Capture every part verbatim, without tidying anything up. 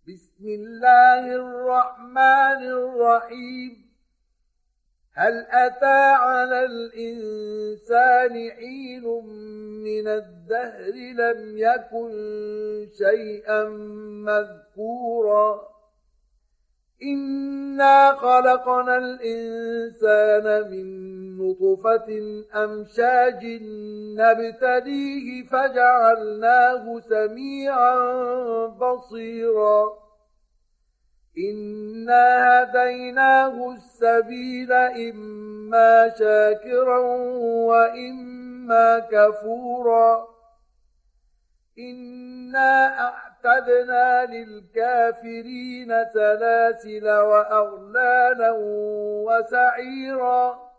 بسم الله الرحمن الرحيم. هل أتى على الإنسان حين من الدهر لم يكن شيئا مذكورا إنا خلقنا الإنسان من نطفة أمشاج نبتليه فجعلناه سميعا بصيرا إنا هديناه السبيل إما شاكرا وإما كفورا إنا أعتدنا للكافرين سلاسل وأغلالا وسعيرا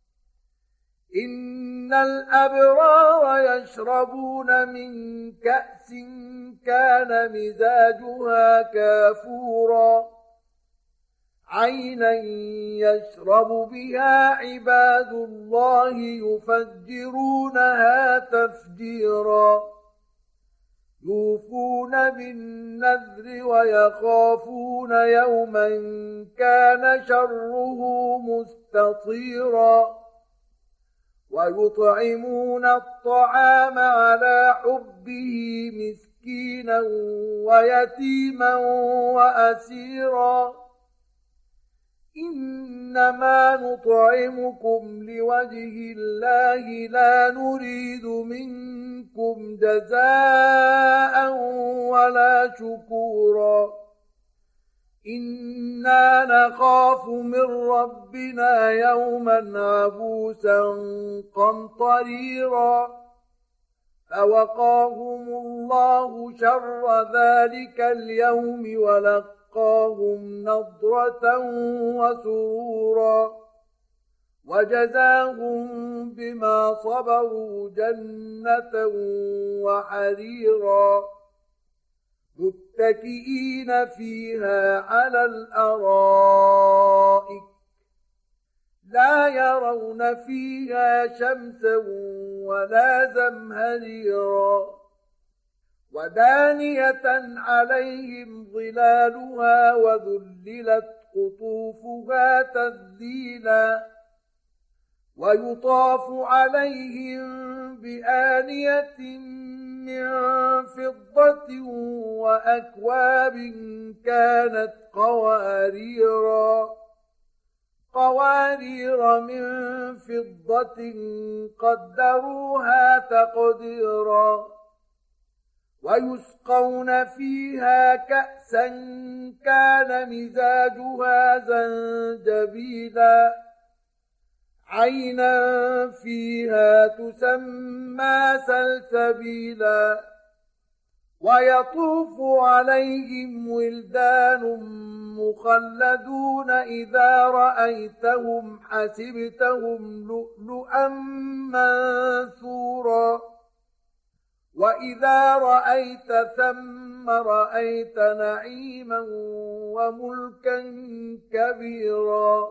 إن الأبرار يشربون من كأس كان مزاجها كافورا عينا يشرب بها عباد الله يفجرونها تفجيرا يوفون بالنذر ويخافون يوما كان شره مستطيرا ويطعمون الطعام على حبه مسكينا ويتيما وأسيرا إنما نطعمكم لوجه الله لا نريد منكم جزاء ولا شكورا إنا نخاف من ربنا يوما عبوسا قمطريرا فوقاهم الله شر ذلك اليوم ولقاهم نضرة وسرورا وجزاهم بما صبروا جنة وحريرا متكئين فيها على الأرائك لا يرون فيها شمسا ولا زمهريرا ودانية عليهم ظلالها وذللت قطوفها تذليلا ويطاف عليهم بآنية من فضة وأكواب كانت قواريرا قوارير من فضة قدروها تقديرا ويسقون فيها كأسا كان مزاجها زنجبيلا عينا فيها تسمى سلسبيلا ويطوف عليهم ولدان مخلدون إذا رأيتهم حسبتهم لؤلؤا منثورا وإذا رأيت ثم رأيت نعيما وملكا كبيرا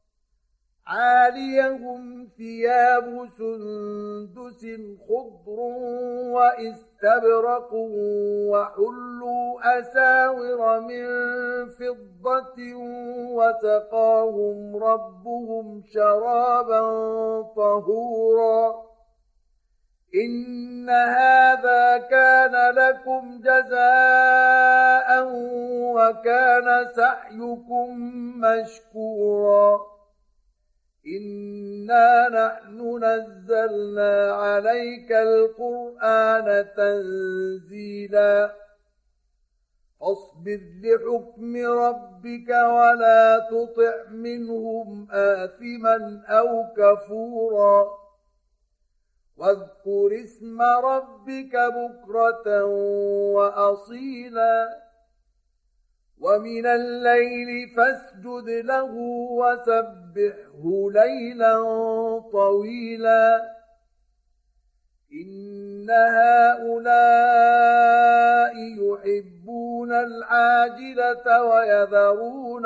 عاليهم ثياب سندس خضر واستبرق وحلوا أساور من فضة وسقاهم ربهم شرابا طهورا إن هذا كان لكم جزاء وكان سعيكم مشكورا إنا نحن نزلنا عليك القرآن تنزيلا فاصبر لحكم ربك ولا تطع منهم آثما أو كفورا واذكر اسم ربك بكرة وأصيلا ومن الليل فاسجد له وسبحه ليلا طويلا إن هؤلاء يحبون العاجلة ويذرون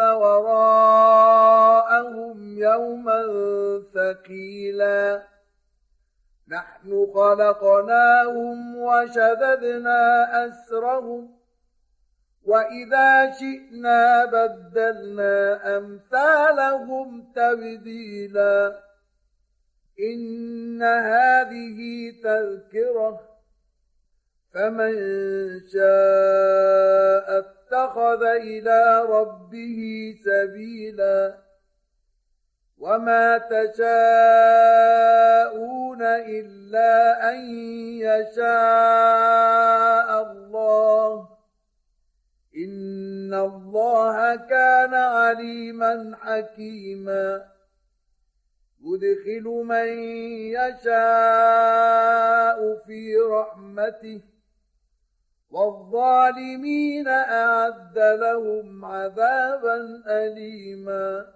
وراءهم يوما ثقيلا نحن خلقناهم وشددنا أسرهم وإذا شئنا بدلنا أمثالهم تبديلا إن هذه تذكرة فمن شاء اتخذ إلى ربه سبيلا وما تشاءون إلا أن يشاء الله إن الله كان عليما حكيما يدخل من يشاء في رحمته والظالمين أعد لهم عذابا أليما